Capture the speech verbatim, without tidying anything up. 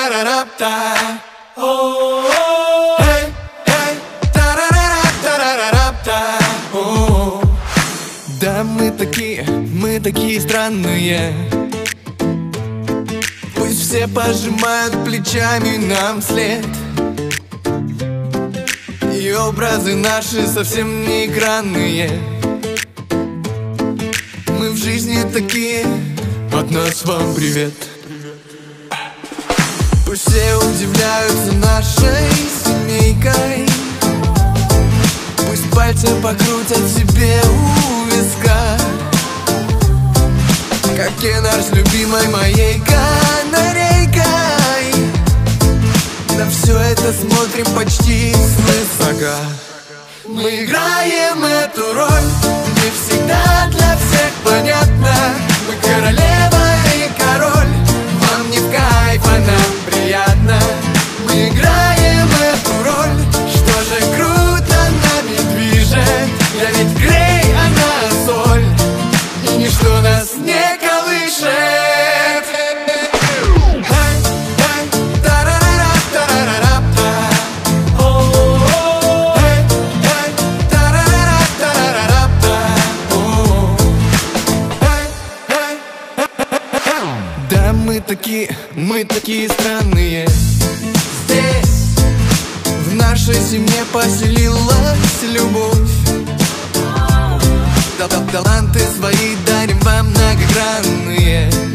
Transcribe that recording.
тарарарапта. Эй, эй, тарарарап-тарарарапта. Да, мы такие, мы такие странные. Пусть все пожимают плечами нам вслед, и образы наши совсем не экранные. Мы в жизни такие, от нас вам привет. Пусть все удивляются нашей семейкой, пусть пальцы покрутят себе у виска, как Кенар с любимой моей канарейкой. На все это смотрим почти свысока. Мы играем эту роль, не всегда для всех понятно. Мы королева и король, вам не в кайф, а нам приятно. Мы играем эту роль, что же круто нами движет. Я ведь Грей, она соль, и ничто нас не колышет. Да, мы такие, мы такие странные. Здесь в нашей семье поселилась любовь. Таланты свои дарим вам многогранные.